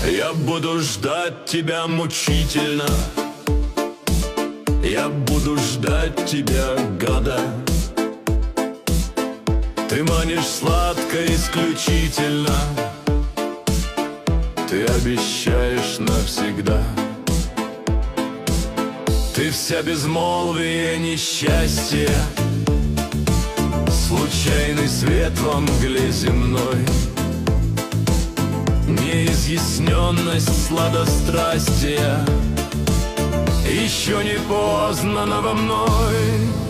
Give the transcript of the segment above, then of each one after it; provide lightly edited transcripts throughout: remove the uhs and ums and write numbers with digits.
Я буду ждать тебя мучительно, я буду ждать тебя года. Ты манишь сладко исключительно, ты обещаешь навсегда. Ты вся безмолвие несчастья, случайный свет во мгле земной, неизъясненность сладострастия. Еще не поздно ново мной.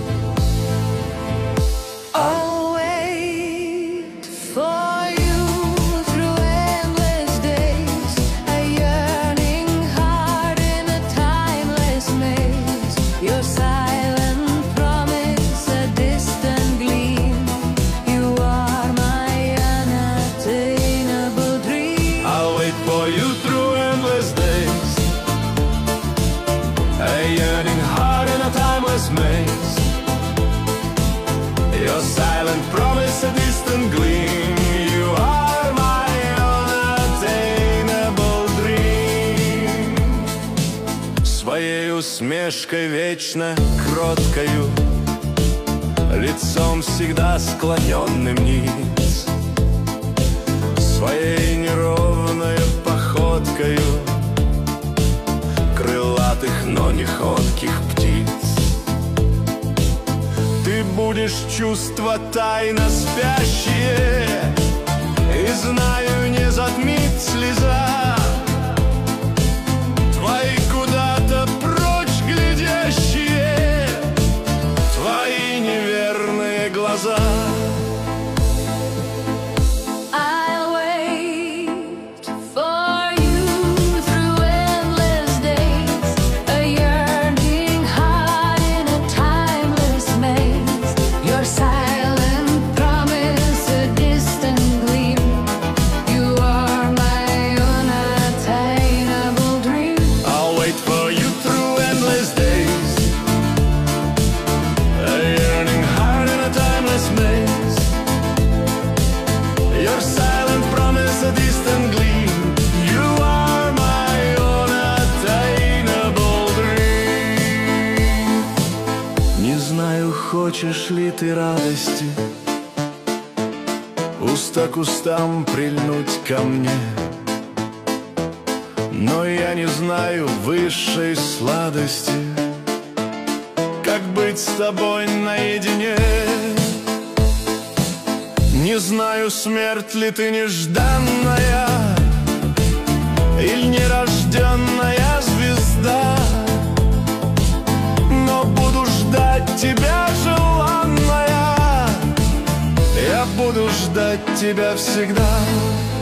I'll wait for you through endless days, a yearning heart in a timeless maze. Your silent promise, a distant gleam. You are my unattainable dream. I'll wait for you through endless days, a yearning heart in a timeless maze. Your silent promise, a distant gleam. You are my unattainable dream. Своей усмешкой вечно кроткою, лицом всегда склоненным низ, своей неровной походкою крылатых, но не ходких птиц. Ты будешь чувства тайно спящие, и знаю, не затмит слеза твои куда-то прочь глядящие, твои неверные глаза. I'll wait for you through endless days, a yearning heart in a timeless maze. Your silent promise, a distant gleam. You are my unattainable dream. I'll wait for you through endless days, a yearning heart in a timeless maze. Your silent promise, a distant gleam. You are my unattainable dream. Не знаю, хочешь ли ты радости, уста к устам прильнуть ко мне, но я не знаю высшей сладости, как быть с тобой наедине. Не знаю, смерть ли ты нежданная или нерожденная звезда, но буду ждать тебя, желанная, я буду ждать тебя всегда.